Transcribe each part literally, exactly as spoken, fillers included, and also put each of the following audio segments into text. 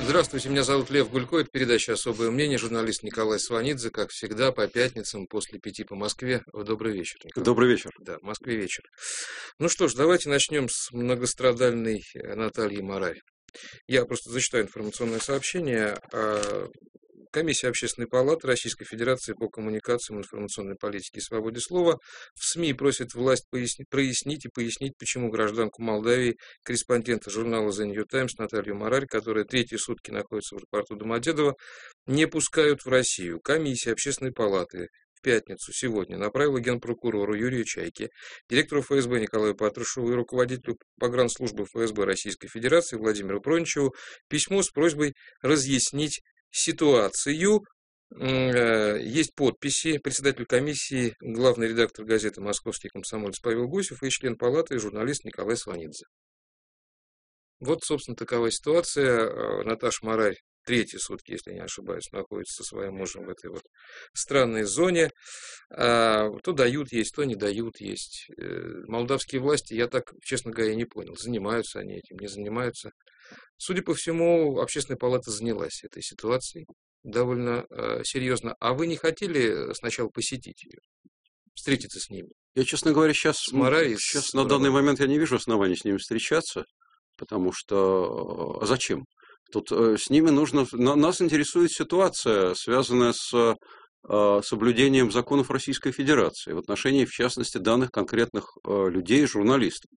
Здравствуйте, меня зовут Лев Гулько, это передача «Особое мнение», журналист Николай Сванидзе, как всегда, по пятницам после пяти по Москве. Добрый вечер, Николай. Добрый вечер. Да, в Москве вечер. Ну что ж, давайте начнем с многострадальной Натальи Марари. Я просто зачитаю информационное сообщение. Комиссия Общественной палаты Российской Федерации по коммуникациям, информационной политике и свободе слова в СМИ просит власть пояснить, прояснить и пояснить, почему гражданку Молдавии, корреспондента журнала The New Times Наталью Марари, которая третьи сутки находится в аэропорту Домодедово, не пускают в Россию. Комиссия Общественной палаты в пятницу, сегодня, направила генпрокурору Юрию Чайке, директору ФСБ Николаю Патрушеву и руководителю погранслужбы ФСБ Российской Федерации Владимиру Проничеву письмо с просьбой разъяснить ситуацию. Есть подписи: председатель комиссии, главный редактор газеты «Московский комсомолец» Павел Гусев и член палаты, журналист Николай Сванидзе. Вот, собственно, такова ситуация. Наташа Марари третьи сутки, если я не ошибаюсь, находится со своим мужем в этой вот странной зоне. То дают есть, то не дают есть. Молдавские власти, я так, честно говоря, не понял, занимаются они этим, не занимаются. Судя по всему, Общественная палата занялась этой ситуацией довольно э, серьезно. А вы не хотели сначала посетить ее, встретиться с ними? Я, честно говоря, сейчас, с Марари, сейчас с на данный момент я не вижу оснований с ними встречаться, потому что... А зачем? Тут э, с ними нужно... Нас интересует ситуация, связанная с э, соблюдением законов Российской Федерации в отношении, в частности, данных конкретных э, людей, журналистов.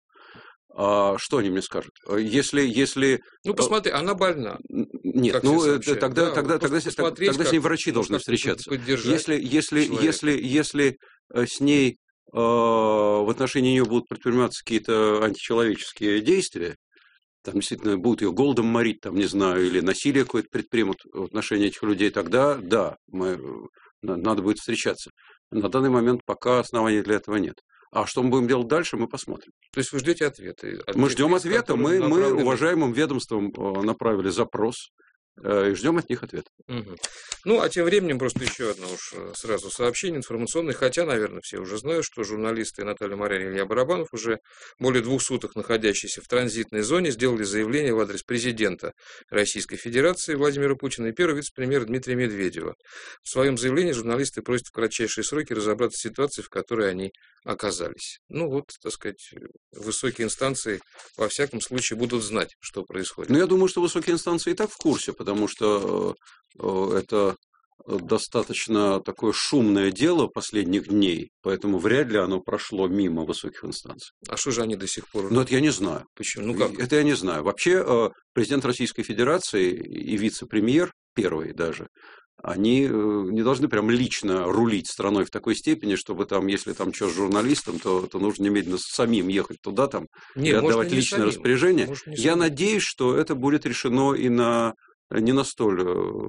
А что они мне скажут? Если, если... Ну, посмотри, она больна. Нет, ну, тогда, да, тогда, тогда, тогда, тогда с ней врачи должны встречаться. Если, если, если, если с ней э, в отношении нее будут предприниматься какие-то античеловеческие действия, там действительно будут ее голодом морить, там, не знаю, или насилие какое-то предпримут в отношении этих людей, тогда, да, мы, надо будет встречаться. На данный момент пока оснований для этого нет. А что мы будем делать дальше, мы посмотрим. То есть вы ждете ответа? От мы ждем лиц, ответа. Мы, мы уважаемым ведомствам направили запрос и ждем от них ответа. Угу. Ну, а тем временем просто еще одно уж сразу сообщение информационное, хотя, наверное, все уже знают, что журналисты Наталья Марари и Илья Барабанов, уже более двух суток находящиеся в транзитной зоне, сделали заявление в адрес президента Российской Федерации Владимира Путина и первого вице-премьера Дмитрия Медведева. В своем заявлении журналисты просят в кратчайшие сроки разобраться в ситуации, в которой они оказались. Ну вот, так сказать, высокие инстанции во всяком случае будут знать, что происходит. Ну, я думаю, что высокие инстанции и так в курсе, потому что э, это достаточно такое шумное дело последних дней, поэтому вряд ли оно прошло мимо высоких инстанций. А что же они до сих пор? Ну, это я не знаю. Почему? Ну, как? Это я не знаю. Вообще, э, президент Российской Федерации и вице-премьер, первый даже, они не должны прям лично рулить страной в такой степени, чтобы там, если там что с журналистом, то, то нужно немедленно самим ехать туда там не, и отдавать может, личное самим. распоряжение. Может, Я самим. надеюсь, что это будет решено и на не на столь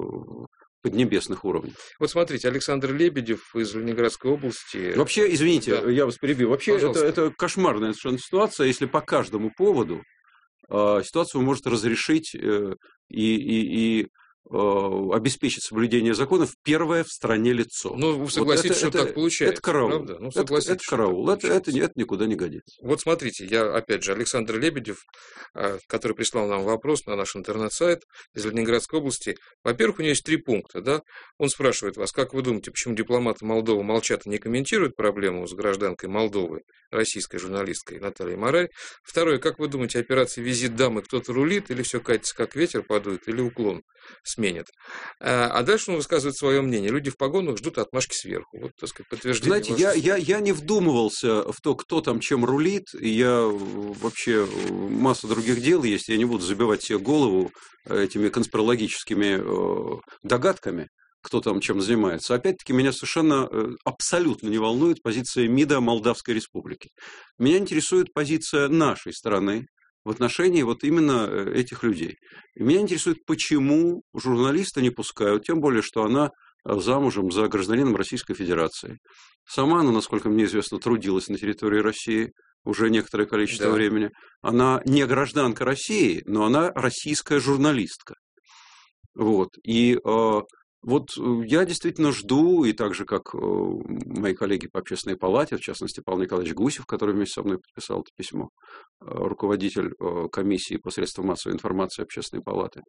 поднебесных уровнях. Вот смотрите, Александр Лебедев из Ленинградской области... Вообще, извините, да. я вас перебью. Вообще, это, это кошмарная совершенно ситуация, если по каждому поводу э, ситуацию может разрешить э, и... и, и обеспечить соблюдение законов первое в стране лицо. Ну, вы согласитесь, вот это, что это, так получается, это караул. Правда? Ну, это, это караул. Это, это, это никуда не годится. Вот смотрите, я, опять же, Александр Лебедев, который прислал нам вопрос на наш интернет-сайт из Ленинградской области. Во-первых, у него есть три пункта. Да? Он спрашивает вас, как вы думаете, почему дипломаты Молдовы молчат и не комментируют проблему с гражданкой Молдовы, российской журналисткой Натальей Марари? Второе, как вы думаете, операция «Визит дамы» кто-то рулит, или все катится, как ветер подует, или уклон сменят. А дальше он высказывает свое мнение. Люди в погонах ждут отмашки сверху. Вот, так сказать, подтверждение. Знаете, я, я, я не вдумывался в то, кто там чем рулит. Я вообще масса других дел есть. Я не буду забивать себе голову этими конспирологическими догадками, кто там чем занимается. Опять-таки, меня совершенно абсолютно не волнует позиция МИДа Молдавской Республики. Меня интересует позиция нашей страны в отношении вот именно этих людей. И меня интересует, почему журналиста не пускают, тем более, что она замужем за гражданином Российской Федерации. Сама она, насколько мне известно, трудилась на территории России уже некоторое количество да. времени. Она не гражданка России, но она российская журналистка. Вот. И э, Вот я действительно жду, и так же, как мои коллеги по общественной палате, в частности, Павел Николаевич Гусев, который вместе со мной подписал это письмо, руководитель комиссии по средствам массовой информации общественной палаты,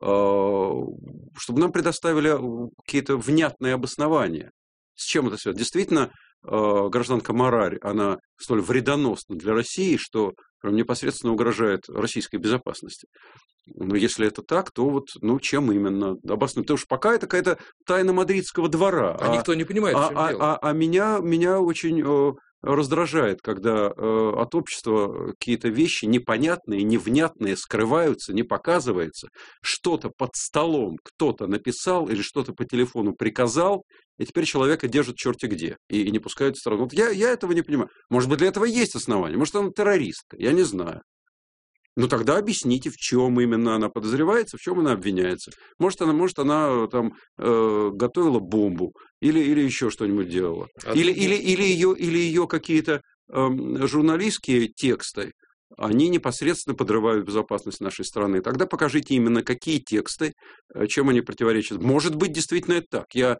чтобы нам предоставили какие-то внятные обоснования. С чем это связано? Действительно, гражданка Марарь, она столь вредоносна для России, что прям непосредственно угрожает российской безопасности. Но если это так, то вот, ну, чем именно обосновать? Потому что пока это какая-то тайна мадридского двора. А, а никто не понимает, а, в чем а, дело. А, а меня, меня очень э, раздражает, когда э, от общества какие-то вещи непонятные, невнятные скрываются, не показывается. Что-то под столом кто-то написал или что-то по телефону приказал, и теперь человека держат черти где и, и не пускают в страну. Вот я, я этого не понимаю. Может быть, для этого есть основания. Может, она террористка. Я не знаю. Ну, тогда объясните, в чем именно она подозревается, в чем она обвиняется. Может, она, может, она там э, готовила бомбу или, или еще что-нибудь делала. А или, или, или, ее, или ее какие-то э, журналистские тексты, они непосредственно подрывают безопасность нашей страны. Тогда покажите именно, какие тексты, чем они противоречат. Может быть, действительно это так. Я э,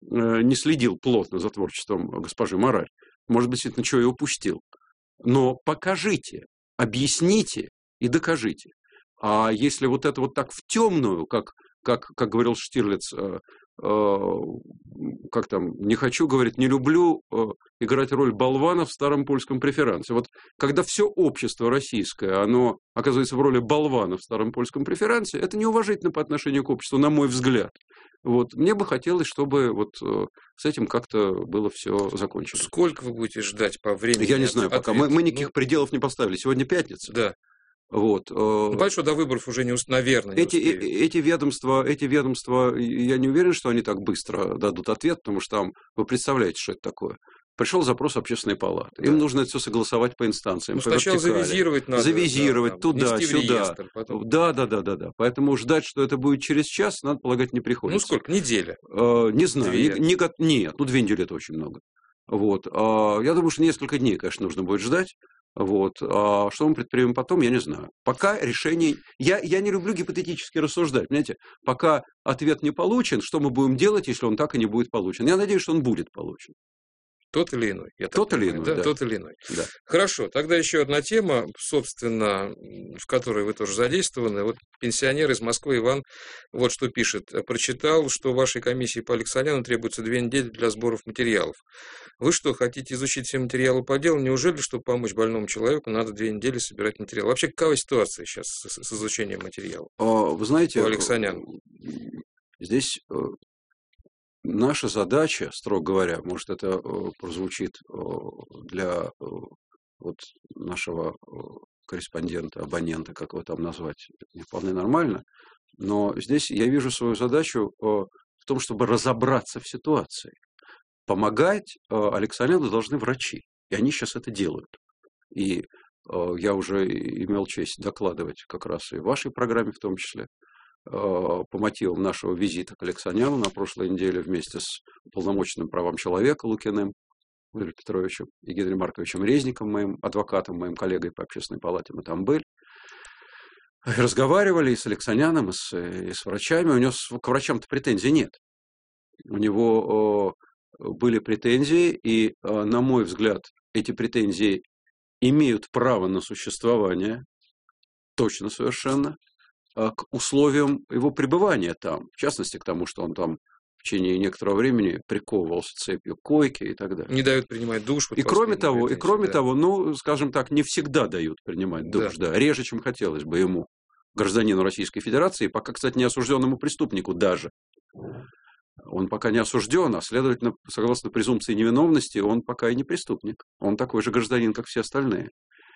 не следил плотно за творчеством госпожи Марарь. Может быть, действительно, что я упустил. Но покажите, объясните и докажите. А если вот это вот так в темную, как, как, как говорил Штирлиц, э, э, как там, не хочу, говорит, не люблю э, играть роль болвана в старом польском преферансе. Вот когда все общество российское, оно оказывается в роли болвана в старом польском преферансе, это неуважительно по отношению к обществу, на мой взгляд. Вот. Мне бы хотелось, чтобы вот э, с этим как-то было все закончено. Сколько вы будете ждать по времени? Я не знаю, пока. Мы, мы никаких ну, пределов не поставили. Сегодня пятница. Да. Вот. Ну, большой до выборов уже, не, наверное, не эти, эти, ведомства, эти ведомства, я не уверен, что они так быстро дадут ответ, потому что там, вы представляете, что это такое. Пришел запрос общественной палаты. Да. Им нужно это все согласовать по инстанциям. Ну, по сначала вертикали. завизировать надо. Завизировать да, туда, сюда. Реестр, потом... Да, да, да, да, да. Поэтому ждать, что это будет через час, надо полагать, не приходится. Ну, сколько? Неделя? Э, не знаю. Не, не, нет, ну, две недели это очень много. Вот. А, я думаю, что несколько дней, конечно, нужно будет ждать. Вот. А что мы предпримем потом, я не знаю. Пока решений... Я, я не люблю гипотетически рассуждать. Понимаете? Пока ответ не получен, что мы будем делать, если он так и не будет получен? Я надеюсь, что он будет получен. Тот или иной. Я тот или иной, да, да. Тот или иной. Да. Хорошо, тогда еще одна тема, собственно, в которой вы тоже задействованы. Вот пенсионер из Москвы Иван вот что пишет. Прочитал, что вашей комиссии по Алексаняну требуется две недели для сборов материалов. Вы что, хотите изучить все материалы по делу? Неужели, чтобы помочь больному человеку, надо две недели собирать материал? Вообще, какова ситуация сейчас с, с изучением материала? Вы знаете, по Алексаняну? Здесь... Наша задача, строго говоря, может, это э, прозвучит э, для э, вот, нашего э, корреспондента, абонента, как его там назвать, не вполне нормально, но здесь я вижу свою задачу э, в том, чтобы разобраться в ситуации. Помогать э, Алексаняну должны врачи, и они сейчас это делают. И э, я уже имел честь докладывать как раз и в вашей программе в том числе, по мотивам нашего визита к Алексаняну на прошлой неделе вместе с уполномоченным правам человека Лукиным Владимиром Петровичем и Генрием Марковичем Резником, моим адвокатом, моим коллегой по общественной палате, мы там были. Разговаривали и с Алексаняном, и с, и с врачами. У него к врачам-то претензий нет. У него были претензии, и, на мой взгляд, эти претензии имеют право на существование, точно совершенно, к условиям его пребывания там, в частности, к тому, что он там в течение некоторого времени приковывался цепью к койке и так далее. Не дают принимать душ. И кроме того, и кроме да. того, ну, скажем так, не всегда дают принимать душ, да. да, реже, чем хотелось бы ему, гражданину Российской Федерации, пока, кстати, не осужденному преступнику даже. Он пока не осужден, а, следовательно, согласно презумпции невиновности, он пока и не преступник. Он такой же гражданин, как все остальные.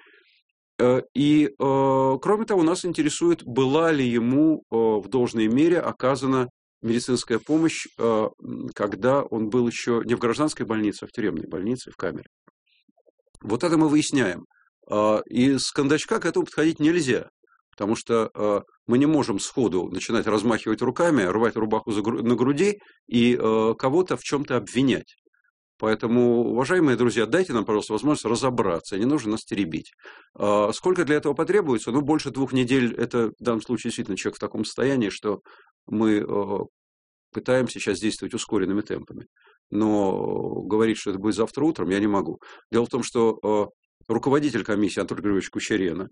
И, кроме того, нас интересует, была ли ему в должной мере оказана медицинская помощь, когда он был еще не в гражданской больнице, а в тюремной больнице, в камере. Вот это мы выясняем. И с кондачка к этому подходить нельзя, потому что мы не можем сходу начинать размахивать руками, рвать рубаху на груди и кого-то в чем-то обвинять. Поэтому, уважаемые друзья, дайте нам, пожалуйста, возможность разобраться, не нужно нас теребить. Сколько для этого потребуется? Ну, больше двух недель, это в данном случае действительно человек в таком состоянии, что мы пытаемся сейчас действовать ускоренными темпами. Но говорить, что это будет завтра утром, я не могу. Дело в том, что руководитель комиссии Антон Григорьевич Кучерена,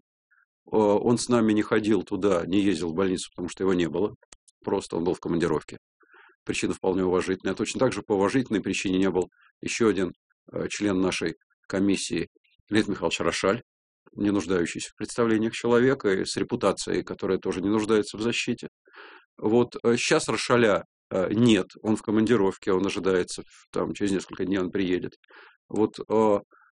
он с нами не ходил туда, не ездил в больницу, потому что его не было. Просто он был в командировке. Причина вполне уважительная. Точно так же по уважительной причине не был еще один член нашей комиссии, Леонид Михайлович Рошаль, не нуждающийся в представлениях человека и с репутацией, которая тоже не нуждается в защите. Вот сейчас Рошаля нет, он в командировке, он ожидается, там, через несколько дней он приедет. Вот э,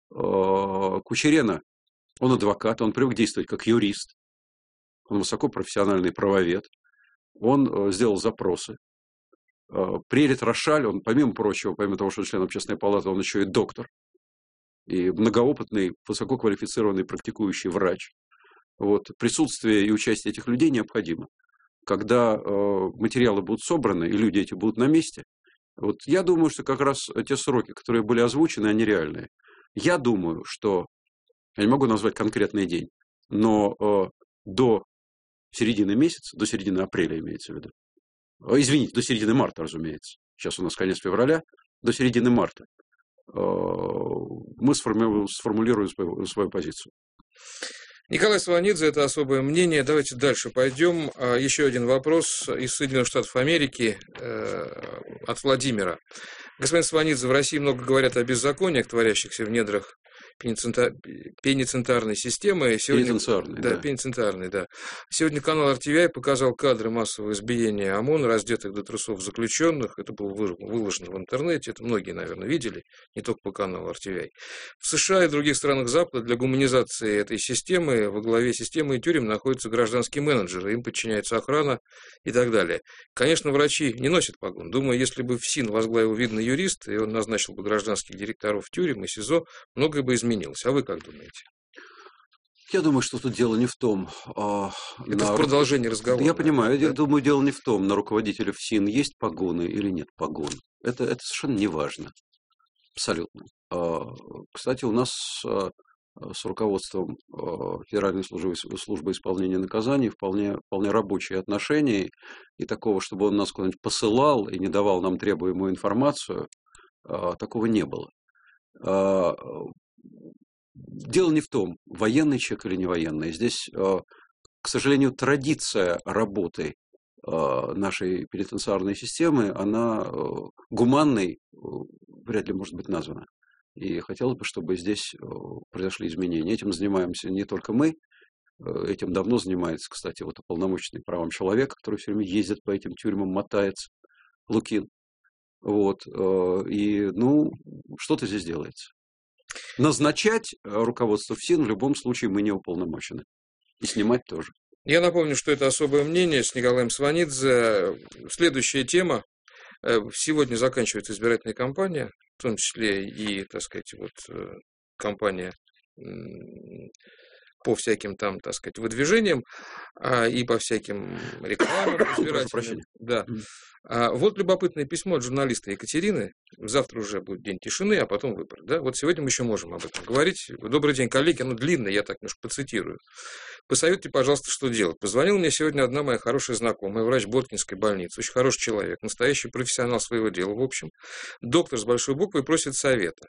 э, Кучерена, он адвокат, он привык действовать как юрист, он высокопрофессиональный правовед, он э, сделал запросы. Э, приедет Рошаль, он, помимо прочего, помимо того, что он член общественной палаты, он еще и доктор, и многоопытный, высококвалифицированный практикующий врач. Вот, присутствие и участие этих людей необходимо. Когда э, материалы будут собраны, и люди эти будут на месте, вот я думаю, что как раз те сроки, которые были озвучены, они реальные. Я думаю, что, я не могу назвать конкретный день, но э, до середины месяца, до середины апреля имеется в виду, э, извините, до середины марта, разумеется, сейчас у нас конец февраля, до середины марта э, мы сформи- сформулируем свою, свою позицию. Николай Сванидзе, это особое мнение. Давайте дальше пойдем. Еще один вопрос из Соединенных Штатов Америки от Владимира. Господин Сванидзе, в России много говорят о беззакониях, творящихся в недрах пенитенциарной системы. Сегодня... Пенитенциарной, да. да. Пенитенциарной, да. Сегодня канал эр ти ви ай показал кадры массового избиения ОМОН, раздетых до трусов заключенных. Это было выложено в интернете, это многие, наверное, видели, не только по каналу эр ти ви ай. В США и других странах Запада для гуманизации этой системы во главе системы и тюрем находятся гражданские менеджеры, им подчиняется охрана и так далее. Конечно, врачи не носят погон. Думаю, если бы ФСИН возглавил видный юрист, и он назначил бы гражданских директоров тюрем и СИЗО, многое бы изменилось. А вы как думаете? Я думаю, что тут дело не в том... А, это на... в продолжении разговора. Я понимаю. Да? Я думаю, дело не в том, на руководителя ФСИН есть погоны или нет погон. Это, это совершенно не важно. Абсолютно. А, кстати, у нас а, с руководством а, Федеральной службы, службы исполнения наказаний вполне, вполне рабочие отношения. И такого, чтобы он нас куда-нибудь посылал и не давал нам требуемую информацию, а, такого не было. А, дело не в том, военный человек или не военный. Здесь, к сожалению, традиция работы нашей пенитенциарной системы, она гуманной вряд ли может быть названа. И хотелось бы, чтобы здесь произошли изменения. Этим занимаемся не только мы, этим давно занимается, кстати, вот уполномоченный по правам человека, который все время ездит по этим тюрьмам, мотается, Лукин. Вот. И, ну, что-то здесь делается. Назначать руководство ФСИН в любом случае мы не уполномочены. И снимать тоже. Я напомню, что это особое мнение с Николаем Сванидзе. Следующая тема. Сегодня заканчивается избирательная кампания, в том числе и, так сказать, вот кампания по всяким там, так сказать, выдвижениям и по всяким рекламам избирательным. Да. А вот любопытное письмо от журналиста Екатерины. Завтра уже будет день тишины, а потом выборы. Да? Вот сегодня мы еще можем об этом говорить. Добрый день, коллеги. Оно длинное, я так немножко процитирую. Посоветуйте, пожалуйста, что делать. Позвонила мне сегодня одна моя хорошая знакомая, врач Боткинской больницы. Очень хороший человек, настоящий профессионал своего дела, в общем. Доктор с большой буквы просит совета.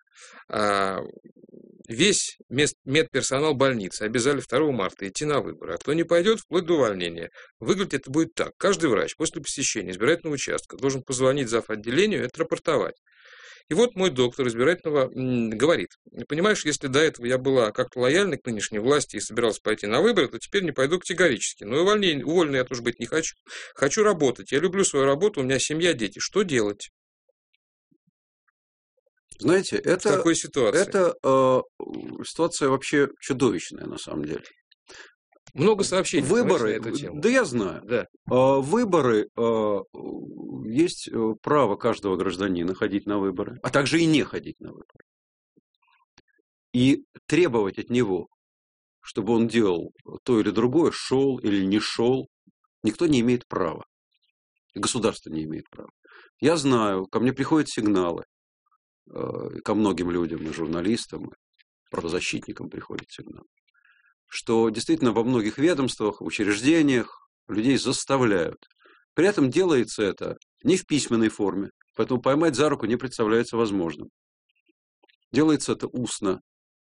Весь медперсонал больницы обязали второго марта идти на выборы. А кто не пойдет, вплоть до увольнения. Выглядит это будет так. Каждый врач после посещения избирательного участка должен позвонить зав. Отделению и отрапортовать. И вот мой доктор избирательного говорит: понимаешь, если до этого я была как-то лояльна к нынешней власти и собиралась пойти на выборы, то теперь не пойду категорически. Но увольнение, уволенной я тоже быть не хочу. Хочу работать. Я люблю свою работу, у меня семья, дети. Что делать? Знаете, это, в такой ситуации? это э, ситуация вообще чудовищная на самом деле. Много сообщений. Выборы, на эту тему. Да я знаю. Да. Выборы, есть право каждого гражданина ходить на выборы, а также и не ходить на выборы. И требовать от него, чтобы он делал то или другое, шел или не шел, никто не имеет права. Государство не имеет права. Я знаю, ко мне приходят сигналы, ко многим людям, и журналистам, и правозащитникам приходят сигналы, что действительно во многих ведомствах, учреждениях людей заставляют. При этом делается это ни в письменной форме. Поэтому поймать за руку не представляется возможным. Делается это устно.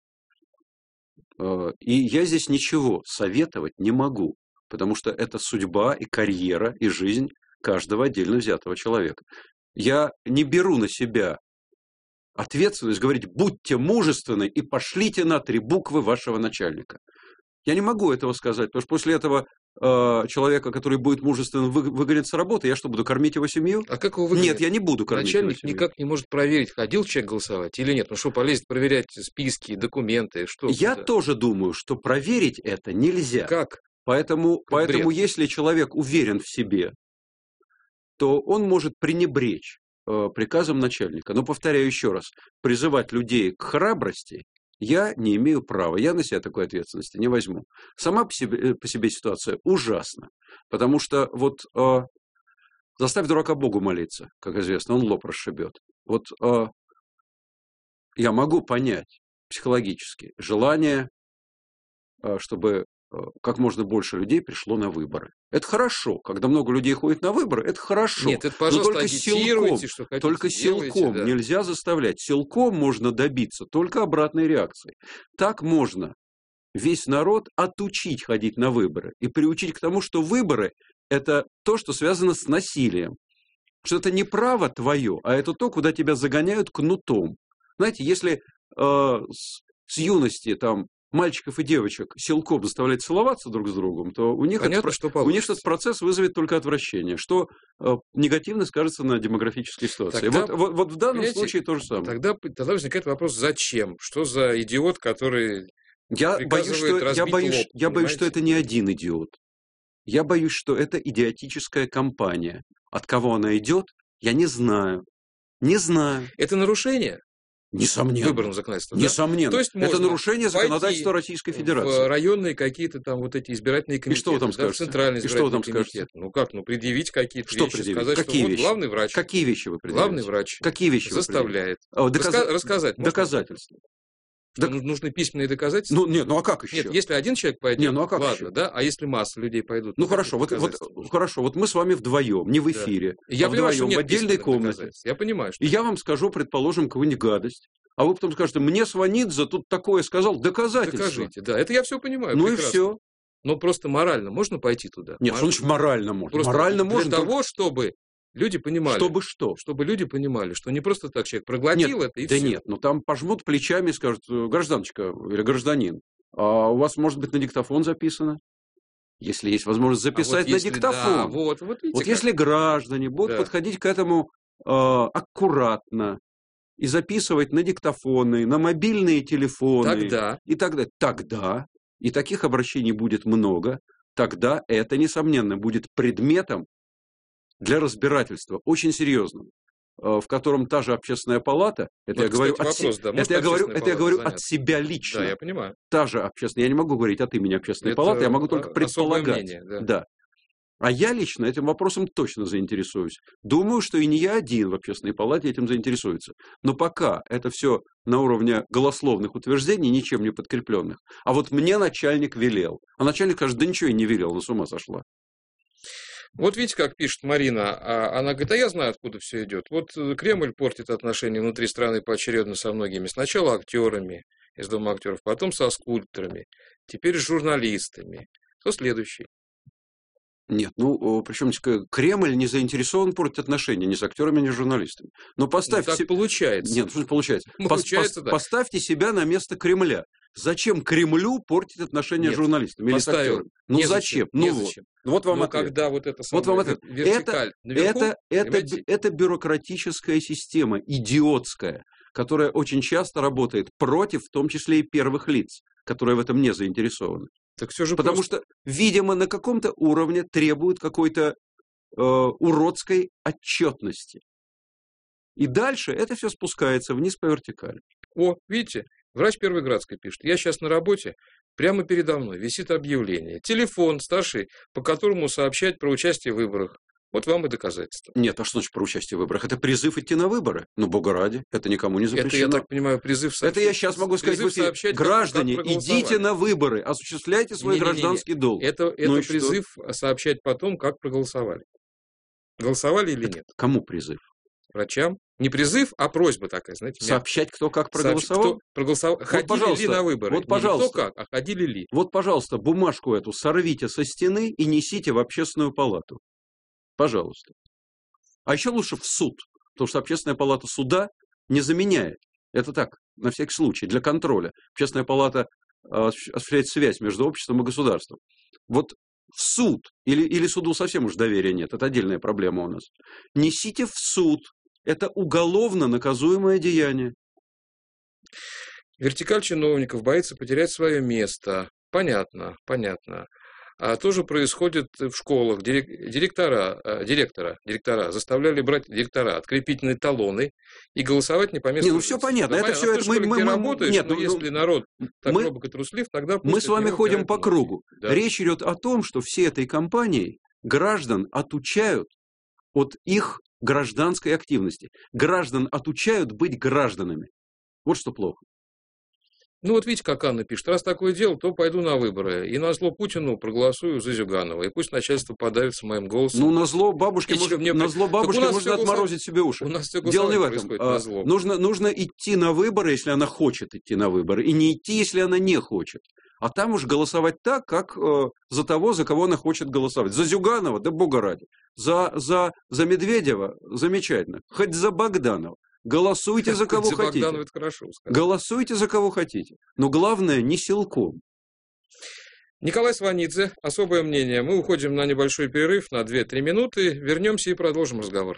И я здесь ничего советовать не могу, потому что это судьба и карьера, и жизнь каждого отдельно взятого человека. Я не беру на себя ответственность говорить: будьте мужественны и пошлите на три буквы вашего начальника. Я не могу этого сказать, потому что после этого э, человека, который будет мужественно вы, выгонят с работы, я что, буду кормить его семью? А как его выгонят? Нет, я не буду кормить Начальник его семью. никак не может проверить, ходил человек голосовать или нет. Ну что, полезет проверять списки, документы, что? Я куда? тоже думаю, что проверить это нельзя. Как? Поэтому, Как поэтому бред. если человек уверен в себе, то он может пренебречь э, приказом начальника. Но, повторяю еще раз, призывать людей к храбрости я не имею права. Я на себя такой ответственности не возьму. Сама по себе, по себе ситуация ужасна. Потому что вот э, заставь дурака Богу молиться, как известно, он лоб расшибет. Вот э, я могу понять психологически желание, э, чтобы как можно больше людей пришло на выборы. Это хорошо. Когда много людей ходит на выборы, это хорошо. Нет, это, пожалуйста, но только агитируйте, силком, что хотите, только делайте, силком да. нельзя заставлять. Силком можно добиться только обратной реакции. Так можно весь народ отучить ходить на выборы и приучить к тому, что выборы – это то, что связано с насилием. Что это не право твое, а это то, куда тебя загоняют кнутом. Знаете, если э, с, с юности там мальчиков и девочек силком заставлять целоваться друг с другом, то у них, Понятно, этот, что у них этот процесс вызовет только отвращение, что э, негативно скажется на демографической ситуации. Тогда, вот, вот, вот в данном случае то же самое. Тогда, тогда возникает вопрос, зачем? Что за идиот, который я боюсь, что, я боюсь, лоб, я боюсь, что это не один идиот. Я боюсь, что это идиотическая кампания. От кого она идет, я не знаю. Не знаю. Это нарушение? Несомненно. Выборного законодательства. Несомненно. Да? То есть это нарушение законодательства Российской Федерации. В районные какие-то там вот эти избирательные комитеты. И что вы там да, скажете? Центральный избирательный комитет. Скажете? Ну как, ну предъявить какие-то что вещи, предъявить? сказать, Какие что вещи? вот главный врач. Какие вещи вы предъявите? Главный врач. Какие вещи заставляет. Вы Доказ... Раска... Рассказать. Доказательства. Что Док... нужны письменные доказательства? Ну, нет, ну а как еще? Нет, если один человек пойдет, не, ну, а как ладно, еще? да, а если масса людей пойдут? Ну, хорошо, вот, вот, хорошо, вот мы с вами вдвоем, не в эфире, да. Я а понимаю, вдвоем, что нет в отдельной комнате. Я понимаю, что... И я вам скажу, предположим, какую-нибудь гадость, а вы потом скажете, мне Сванидзе тут такое сказал, доказательства. Докажите, да, это я все понимаю. Ну прекрасно. И все. Но просто морально можно пойти туда? Нет, что значит морально можно? Просто Морально для можно. Для того, только... чтобы люди понимали. Чтобы что? Чтобы люди понимали, что не просто так человек проглотил нет, это и да все. Да нет, ну там пожмут плечами и скажут, гражданочка или гражданин, а у вас, может быть, на диктофон записано? Если есть возможность записать а вот на если, диктофон. Да, вот вот, видите, вот если граждане будут да. подходить к этому э, аккуратно и записывать на диктофоны, на мобильные телефоны тогда. и так далее, тогда, и таких обращений будет много, тогда это, несомненно, будет предметом для разбирательства, очень серьезным, в котором та же общественная палата, это, ну, я, говорю кстати, от, вопрос, да, это, я говорю, это я говорю от себя лично. Да, я понимаю. Та же общественная, я не могу говорить от имени общественной это палаты, я могу только предполагать. Мнение, да. Да. А я лично этим вопросом точно заинтересуюсь. Думаю, что и не я один в общественной палате этим заинтересуется. Но пока это все на уровне голословных утверждений, ничем не подкрепленных. А вот мне начальник велел. А начальник, кажется, да ничего и не велел, она с ума сошла. Вот видите, как пишет Марина, она говорит, а я знаю, откуда все идет. Вот Кремль портит отношения внутри страны поочередно со многими. Сначала актерами из Дома актеров, потом со скульпторами, теперь с журналистами. Кто следующий? Нет, ну, причем Кремль не заинтересован портить отношения ни с актерами, ни с журналистами. Но поставьте... Ну, так получается. Нет, что получается? получается Пос, да. Поставьте себя на место Кремля. Зачем Кремлю портить отношения Нет, с журналистами или поставил. с актерами? Ну, не зачем? Ну, вот. зачем. вот вам Но ответ. когда вот это вот вам ответ. вертикаль это, наверху, это, это, это бюрократическая система, идиотская, которая очень часто работает против, в том числе и первых лиц, которые в этом не заинтересованы. Так все же Потому просто... что, видимо, на каком-то уровне требуют какой-то э, уродской отчетности. И дальше это все спускается вниз по вертикали. О, видите, врач Первой Градской пишет, я сейчас на работе, прямо передо мной висит объявление. Телефон старший, по которому сообщать про участие в выборах. Вот вам и доказательства. Нет, а что значит про участие в выборах? Это призыв идти на выборы. Ну, бога ради, это никому не запрещено. Это, я так понимаю, призыв сообщать. Это я сейчас могу сказать в эфире. Граждане, идите на выборы, осуществляйте свой не, не, не, не. гражданский долг. Это, это ну призыв что? сообщать потом, как проголосовали. Голосовали или Это нет? кому призыв? Врачам? Не призыв, а просьба такая, знаете. Сообщать, кто как проголосовал? Кто проголосовал. Вот, ходили пожалуйста, ли на выборы? Вот, пожалуйста. Не кто как, а ходили ли. Вот, пожалуйста, бумажку эту сорвите со стены и несите в общественную палату. Пожалуйста. А еще лучше в суд, потому что общественная палата суда не заменяет. Это так, на всякий случай, для контроля. Общественная палата осуществляет связь между обществом и государством. Вот в суд, или, или суду совсем уж доверия нет, это отдельная проблема у нас. Несите в суд. Это уголовно наказуемое деяние. Вертикаль чиновников боится потерять свое место. Понятно, понятно. А тоже происходит в школах. Директора, директора, директора заставляли брать директора открепительные талоны и голосовать не по месту. Не, ну все понятно. Да, это понятно. все, А это мы, мы, мы, работаешь, нет, но ну, если народ так мы, робок и труслив, тогда мы с вами ходим по кругу. Да. Речь идет о том, что всей этой кампанией граждан отучают от их гражданской активности. Граждан отучают быть гражданами. Вот что плохо. Ну вот видите, как Анна пишет, раз такое дело, то пойду на выборы. И назло Путину проголосую за Зюганова. И пусть начальство подавится моим голосом. Ну, назло бабушке, может, мне... назло бабушке можно голосов... отморозить себе уши. У нас все Дело не в этом. А, нужно, нужно идти на выборы, если она хочет идти на выборы. И не идти, если она не хочет. А там уж голосовать так, как э, за того, за кого она хочет голосовать. За Зюганова, да бога ради. За, за, за Медведева замечательно. Хоть за Богданова. Голосуйте за кого хотите. Это хорошо, голосуйте за кого хотите. Но главное, не силком. Николай Сванидзе, особое мнение. Мы уходим на небольшой перерыв на две-три минуты. Вернемся и продолжим разговор.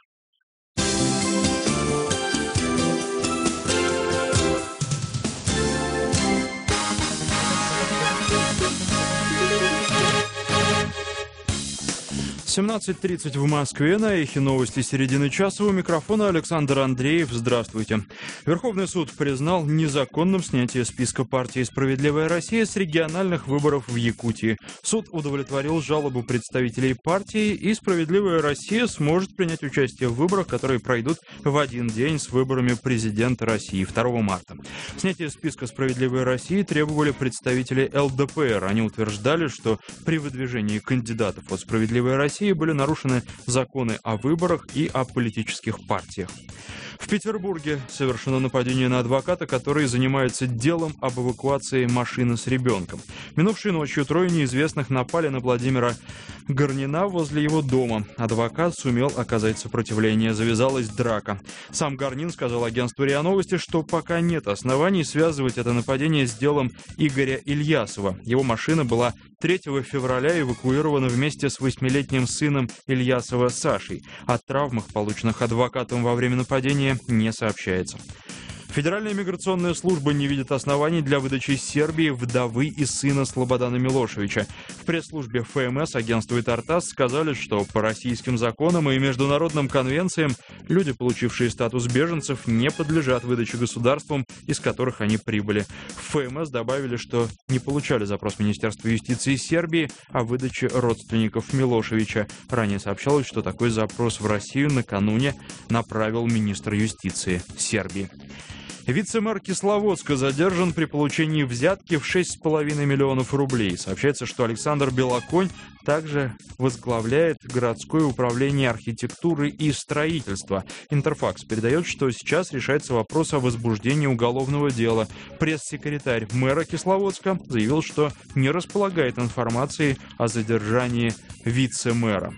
семнадцать тридцать в Москве, на Эхе новости середины часа. У микрофона Александр Андреев. Здравствуйте. Верховный суд признал незаконным снятие списка партии «Справедливая Россия» с региональных выборов в Якутии. Суд удовлетворил жалобу представителей партии, и «Справедливая Россия» сможет принять участие в выборах, которые пройдут в один день с выборами президента России второго марта. Снятие списка «Справедливая Россия» требовали представители эл дэ пэ эр. Они утверждали, что при выдвижении кандидатов от «Справедливой России» были нарушены законы о выборах и о политических партиях. В Петербурге совершено нападение на адвоката, который занимается делом об эвакуации машины с ребенком. Минувшей ночью трое неизвестных напали на Владимира Горнина возле его дома. Адвокат сумел оказать сопротивление. Завязалась драка. Сам Горнин сказал агентству РИА Новости, что пока нет оснований связывать это нападение с делом Игоря Ильясова. Его машина была третьего февраля эвакуирована вместе с восьмилетним сыном Ильясова Сашей. О травмах, полученных адвокатом во время нападения, не сообщается. Федеральная миграционная служба не видит оснований для выдачи Сербии вдовы и сына Слободана Милошевича. В пресс-службе эф эм эс агентства Тартас сказали, что по российским законам и международным конвенциям люди, получившие статус беженцев, не подлежат выдаче государствам, из которых они прибыли. В эф эм эс добавили, что не получали запрос Министерства юстиции Сербии о выдаче родственников Милошевича. Ранее сообщалось, что такой запрос в Россию накануне направил министр юстиции Сербии. Вице-мэр Кисловодска задержан при получении взятки в шесть с половиной миллионов рублей. Сообщается, что Александр Белоконь также возглавляет городское управление архитектуры и строительства. Интерфакс передает, что сейчас решается вопрос о возбуждении уголовного дела. Пресс-секретарь мэра Кисловодска заявил, что не располагает информацией о задержании вице-мэра.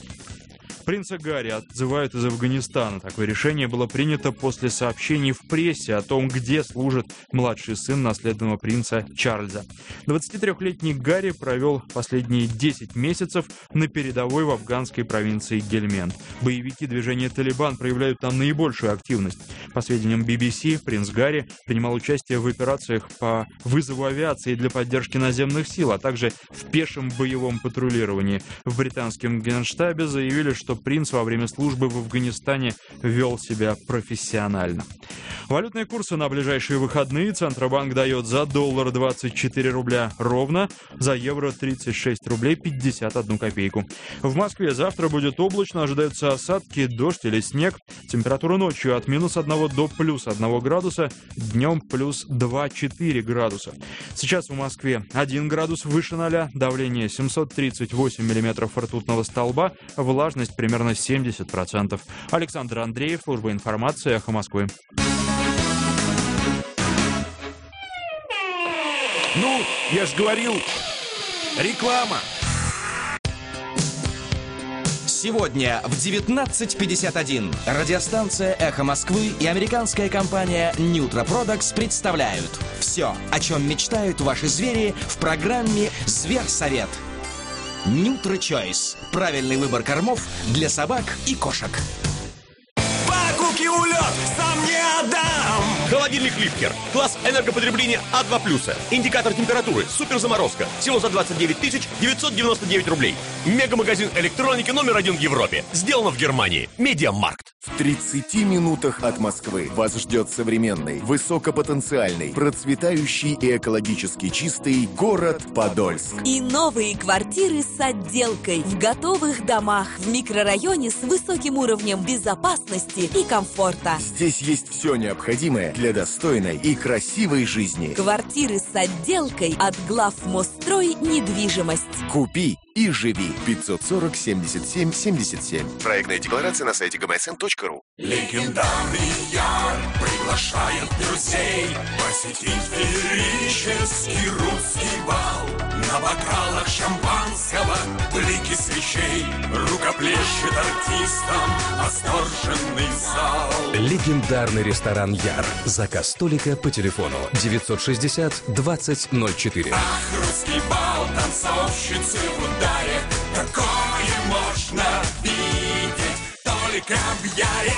Принца Гарри отзывают из Афганистана. Такое решение было принято после сообщений в прессе о том, где служит младший сын наследного принца Чарльза. двадцатитрёхлетний Гарри провел последние десять месяцев на передовой в афганской провинции Гельманд. Боевики движения «Талибан» проявляют там наибольшую активность. По сведениям би би си, принц Гарри принимал участие в операциях по вызову авиации для поддержки наземных сил, а также в пешем боевом патрулировании. В британском генштабе заявили, что принц во время службы в Афганистане вел себя профессионально. Валютные курсы на ближайшие выходные. Центробанк дает за доллар двадцать четыре рубля ровно, за евро тридцать шесть рублей пятьдесят одну копейку. В Москве завтра будет облачно, ожидаются осадки, дождь или снег. Температура ночью от минус одного до плюс одного градуса, днем плюс два-четыре градуса. Сейчас в Москве один градус выше ноля, давление семьсот тридцать восемь миллиметров ртутного столба, влажность примерно семьдесят процентов. Александр Андреев, служба информации, «Эхо Москвы». Ну, я ж говорил, реклама. Сегодня в девятнадцать пятьдесят один радиостанция «Эхо Москвы» и американская компания Nutra Products представляют все, о чем мечтают ваши звери в программе «Зверсовет». Nutra Choice – правильный выбор кормов для собак и кошек. Покупки улет сам не отдам. Холодильник Лифкер. Класс энергопотребления А два плюса. Индикатор температуры. Суперзаморозка. Всего за двадцать девять тысяч девятьсот девяносто девять рублей. Мегамагазин электроники номер один в Европе. Сделано в Германии. Медиамаркт. В тридцати минутах от Москвы вас ждет современный, высокопотенциальный, процветающий и экологически чистый город Подольск. И новые квартиры с отделкой в готовых домах в микрорайоне с высоким уровнем безопасности и комфорта. Здесь есть все необходимое для достойной и красивой жизни. Квартиры с отделкой от Главмострой недвижимость. Купи и живи. пятьсот сорок семьдесят семь семьдесят семь. Проектная декларация на сайте гэ эм эс эн точка ру. Легендарный яр приглашает друзей посетить феерический русский бал. На бокалах шампанского блики свечей, рукоплещет артистам восторженный зал. Легендарный ресторан «Яр». Заказ столика по телефону девятьсот шестьдесят двадцать ноль четыре. Ах, русский бал, танцовщицы в ударе, такое можно видеть только в Яре.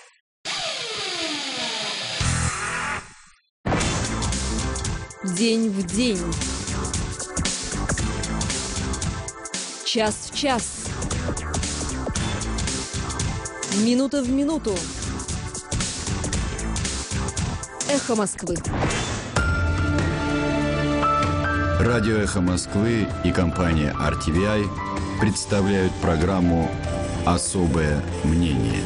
День в день. Час в час. Минута в минуту. Эхо Москвы. Радио «Эхо Москвы» и компания ар ти ви ай представляют программу «Особое мнение».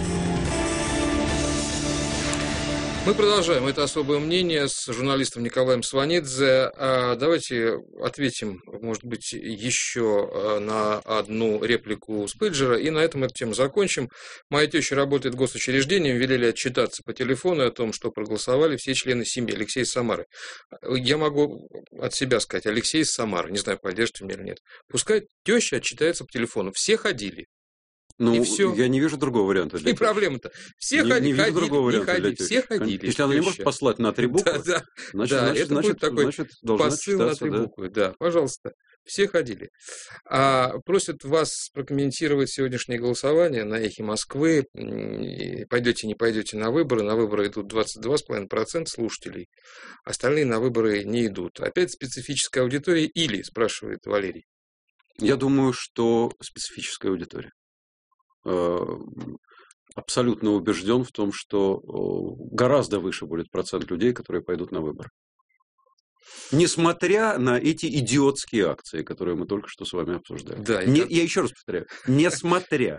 Мы продолжаем. Это «Особое мнение» с журналистом Николаем Сванидзе. Давайте ответим, может быть, еще на одну реплику с пейджера, и на этом эту тему закончим. Моя теща работает в госучреждении, велели отчитаться по телефону о том, что проголосовали все члены семьи. Алексей из Самары. Я могу от себя сказать, Алексей из Самары, не знаю, поддержите меня или нет. Пускай теща отчитается по телефону. Все ходили. Ну, и все. Я не вижу другого варианта. И проблема-то. Все не, ходили, не вижу ходили, другого не варианта ходили, все ходили. Если она не может послать на три буквы, да, да, значит, да, значит, это будет значит, такой значит, посыл на три да. буквы. Да, пожалуйста, все ходили. А, просят вас прокомментировать сегодняшнее голосование на «Эхе Москвы». Пойдете, не пойдете на выборы. На выборы идут двадцать два целых пять десятых процента слушателей. Остальные на выборы не идут. Опять специфическая аудитория или, спрашивает Валерий? Я думаю, что специфическая аудитория. Абсолютно убежден в том, что гораздо выше будет процент людей, которые пойдут на выборы. Несмотря на эти идиотские акции, которые мы только что с вами обсуждали. Да, Не, это... Я еще раз повторяю, несмотря.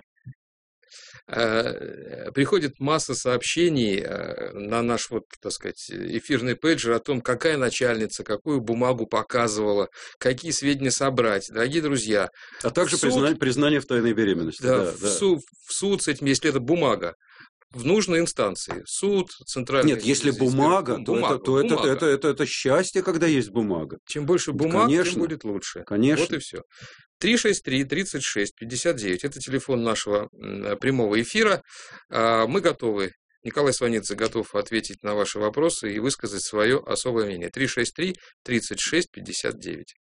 Приходит масса сообщений на наш, вот, так сказать, эфирный пейджер о том, какая начальница, какую бумагу показывала, какие сведения собрать. Дорогие друзья. А также суд... признание, признание в тайной беременности. Да, да, в, да. Суд, в суд с этим, если это бумага, в нужной инстанции. Суд, центральный... Нет, если бумага, то, бумага, это, то бумага. Это, это, это, это счастье, когда есть бумага. Чем больше бумаг, Конечно. тем будет лучше. Конечно. Вот и все. три шесть три тридцать шесть пятьдесят девять. Это телефон нашего прямого эфира. Мы готовы. Николай Сванидзе готов ответить на ваши вопросы и высказать свое особое мнение. три шесть три тридцать шесть пятьдесят девять.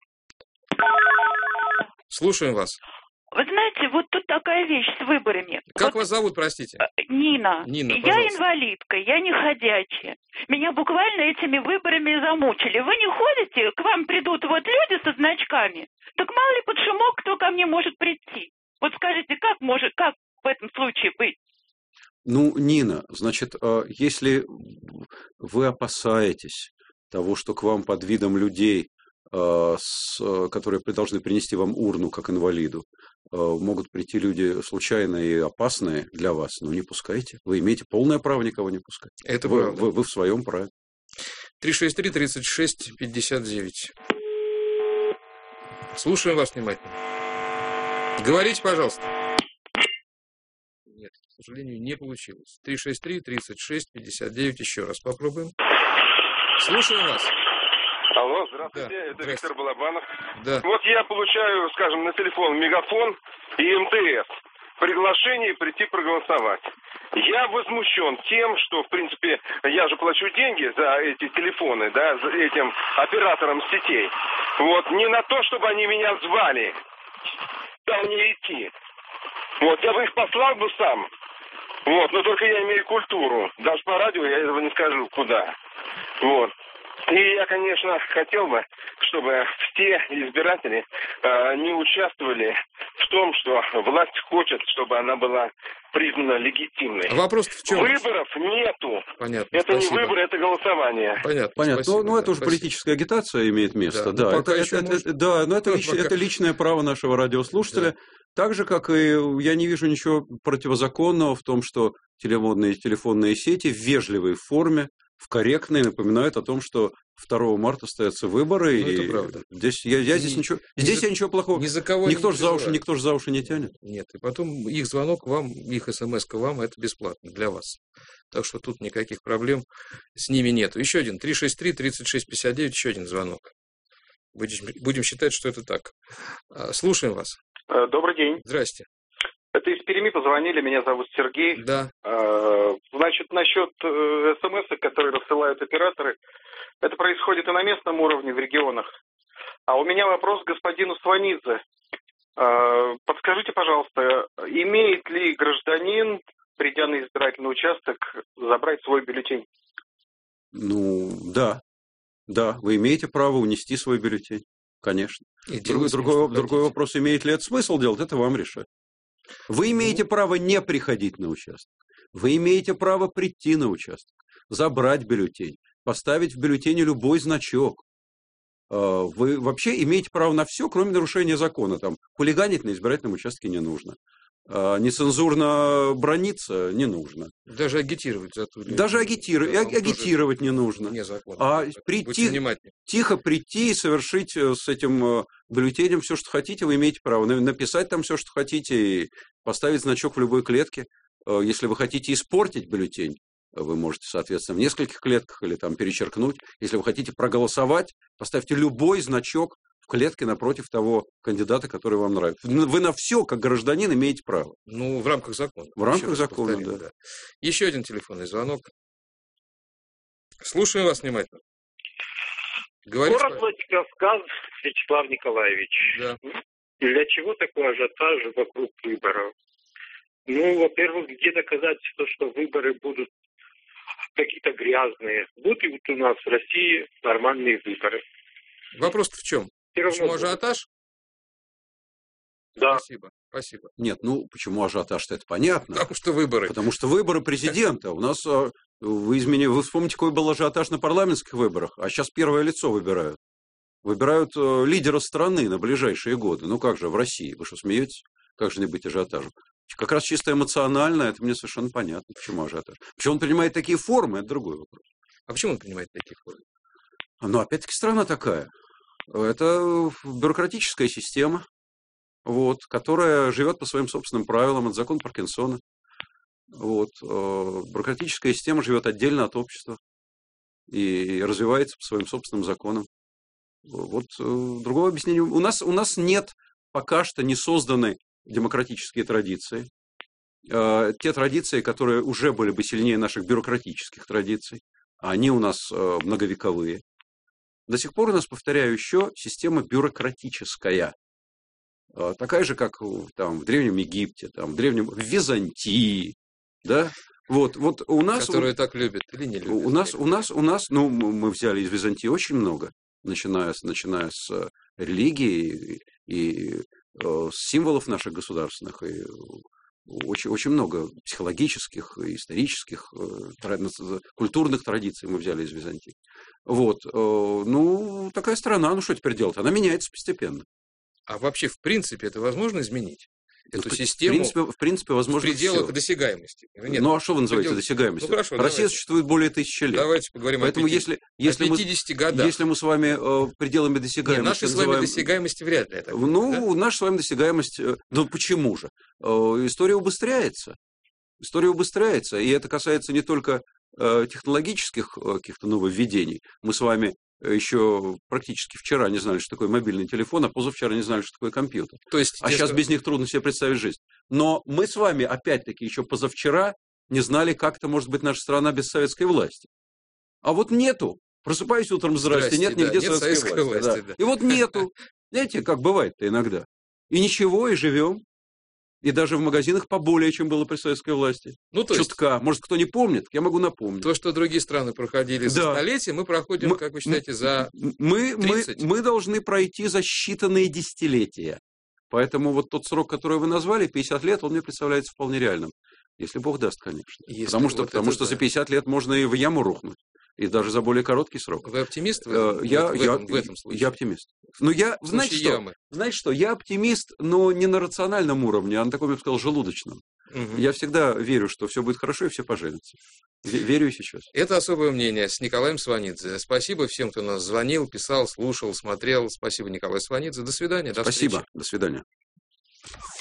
Слушаем вас. Вы знаете, вот тут такая вещь с выборами. Как вот, вас зовут, простите? Нина. Нина, я пожалуйста. инвалидка, я не ходячая. Меня буквально этими выборами замучили. Вы не ходите? К вам придут вот люди со значками. Так мало ли под шумок, кто ко мне может прийти. Вот скажите, как может, как в этом случае быть? Ну, Нина, значит, если вы опасаетесь того, что к вам под видом людей, которые должны принести вам урну как инвалиду, могут прийти люди случайные и опасные для вас, ну не пускайте. Вы имеете полное право никого не пускать. Это вы, правда. Вы, вы в своем праве. три шесть три тридцать шесть пятьдесят девять. Слушаем вас внимательно. Говорите, пожалуйста. сожалению, не получилось. три шесть три тридцать шесть пятьдесят девять, еще раз попробуем. Слушаем вас. Алло, здравствуйте, Да, это здравствуйте. Виктор Балабанов. Да. Вот я получаю, скажем, на телефон Мегафон и эм тэ эс приглашение прийти проголосовать. Я возмущен тем, что, в принципе, я же плачу деньги за эти телефоны, да, за этим операторам сетей. Вот, не на то, чтобы они меня звали, там не идти. Вот, я бы их послал бы сам. Вот, но только я имею культуру. Даже по радио я этого не скажу, куда. Вот. И я, конечно, хотел бы, чтобы все избиратели э, не участвовали в том, что власть хочет, чтобы она была признана легитимной. А вопрос в чем? Выборов нету. Понятно, это спасибо. не выборы, это голосование. Понятно. Понятно. Спасибо, ну, ну, это да, уже спасибо. политическая агитация имеет место. Да, Да, ну, пока это, еще это, может. это- да, но это, Ну, лич- пока. это личное право нашего радиослушателя. Да. Так же, как и я не вижу ничего противозаконного в том, что телефонные, телефонные сети в вежливой форме, в корректной напоминают о том, что второго марта состоятся выборы. Ну, это и правда. Здесь, я, я здесь Ни- ничего, ни здесь за- я ничего плохого. Ни за кого Никто не же за уши, переживает. никто же за уши не тянет. Нет, и потом их звонок вам, их смс вам, это бесплатно для вас. Так что тут никаких проблем с ними нету. Еще один, три шесть три тридцать шесть пятьдесят девять, еще один звонок. Будем, будем считать, что это так. А, Слушаем вас. Э, Добрый день. Здрасте. Это из Перми позвонили, меня зовут Сергей. Да. Э, Значит, насчет э, смс, которые рассылают операторы, это происходит и на местном уровне, в регионах. А у меня вопрос к господину Сванидзе. Э, Подскажите, пожалуйста, имеет ли гражданин, придя на избирательный участок, забрать свой бюллетень? Ну, да. Да, вы имеете право унести свой бюллетень. Конечно. И Другой, делать с ним, другой, что другой хотите. вопрос, имеет ли это смысл делать, это вам решать. Вы имеете право не приходить на участок. Вы имеете право прийти на участок, забрать бюллетень, поставить в бюллетене любой значок. А, Вы вообще имеете право на все, кроме нарушения закона. Там, хулиганить на избирательном участке не нужно. А, Нецензурно браниться не нужно. Даже агитировать за ту или Даже иную- агитировать, да, а- вам тоже агитировать не нужно. незаконно. А Так, прийти, будьте внимательнее. тихо прийти и совершить э, с этим э, бюллетенем все, что хотите, вы имеете право. На- Написать там все, что хотите, и поставить значок в любой клетке. Э, Если вы хотите испортить бюллетень, э, вы можете, соответственно, в нескольких клетках или там перечеркнуть. Если вы хотите проголосовать, поставьте любой значок в клетке напротив того кандидата, который вам нравится. Вы на все, как гражданин, имеете право. Ну, в рамках закона. В рамках Еще раз закона, повторим, да. Еще один телефонный звонок. Слушаем вас внимательно. Говорите, Город Владикавказ, Вячеслав Николаевич. Да. Для чего такой ажиотаж вокруг выборов? Ну, во-первых, где доказательства, что выборы будут какие-то грязные? Будут ли вот у нас в России нормальные выборы? Вопрос в чем? Все равно Почему будут. ажиотаж? Да. Спасибо, спасибо. Нет, ну почему ажиотаж-то, это понятно. Потому что выборы. Потому что выборы президента. У нас, а, вы, измени... вы вспомните, какой был ажиотаж на парламентских выборах, а сейчас первое лицо выбирают. Выбирают э, лидера страны на ближайшие годы. Ну как же, в России? Вы что, смеетесь? Как же не быть ажиотажем? Как раз чисто эмоционально, это мне совершенно понятно, почему ажиотаж. Почему он принимает такие формы, это другой вопрос. А почему он принимает такие формы? Но опять-таки страна такая. Это бюрократическая система, вот, которая живет по своим собственным правилам, это закон Паркинсона. Вот, э, бюрократическая система живет отдельно от общества и развивается по своим собственным законам. Вот э, другого объяснения. У нас, у нас нет пока что не созданы демократические традиции. Э, те традиции, которые уже были бы сильнее наших бюрократических традиций, они у нас э, многовековые. До сих пор у нас, повторяю, еще система бюрократическая. Э, такая же, как там, в Древнем Египте, там, в Древнем в Византии. Да? Вот, вот у нас... Которые так любят или не любят? У нас, у нас, у нас, ну, мы взяли из Византии очень много, начиная с, начиная с религии и, и э, с символов наших государственных, и очень, очень много психологических, исторических, э, культурных традиций мы взяли из Византии. Вот, э, ну, такая страна, ну, что теперь делать? Она меняется постепенно. А вообще, в принципе, это возможно изменить? Эту в, систему в принципе, в принципе, возможно, в пределах всё. досягаемости. Нет, ну, а что вы называете предел... досягаемостью? Ну, хорошо, Россия давайте. существует более тысячи лет. Давайте поговорим Поэтому о, пяти... если, если, о пятидесяти мы, годах. если мы с вами э, пределами досягаемости... Нет, наши называем... с вами досягаемости вряд ли. Это ну, да? наша с вами досягаемость... Э, ну, почему же? Э, история убыстряется. История убыстряется, и это касается не только э, технологических э, каких-то нововведений. Мы с вами еще практически вчера не знали, что такое мобильный телефон, а позавчера не знали, что такое компьютер. То есть, а сейчас что... без них трудно себе представить жизнь. Но мы с вами, опять-таки, еще позавчера не знали, как это может быть наша страна без советской власти. А вот нету. Просыпаюсь утром, здрасте, нет да, нигде нет советской, советской власти. власти да. Да. И вот нету. Знаете, как бывает-то иногда. И ничего, и живем. И даже в магазинах поболее, чем было при советской власти. Ну, то Чутка. Есть... Может, кто не помнит, я могу напомнить. То, что другие страны проходили за да. столетия, мы проходим, мы, как вы считаете, за мы, тридцать. Мы, мы должны пройти за считанные десятилетия. Поэтому вот тот срок, который вы назвали, пятьдесят лет, он мне представляется вполне реальным. Если Бог даст, конечно. Если потому что, вот потому что да. за пятьдесят лет можно и в яму рухнуть. И даже за более короткий срок. Вы оптимист в, этом, я, в, я, этом, в этом случае? Я оптимист. Но я, знаете что, ямы. знаете что, я оптимист, но не на рациональном уровне, а на таком, я бы сказал, желудочном. Угу. Я всегда верю, что все будет хорошо и все поженятся. Верю и сейчас. Это особое мнение с Николаем Сванидзе. Спасибо всем, кто нас звонил, писал, слушал, смотрел. Спасибо, Николай Сванидзе. До свидания. До Спасибо. встречи. До свидания.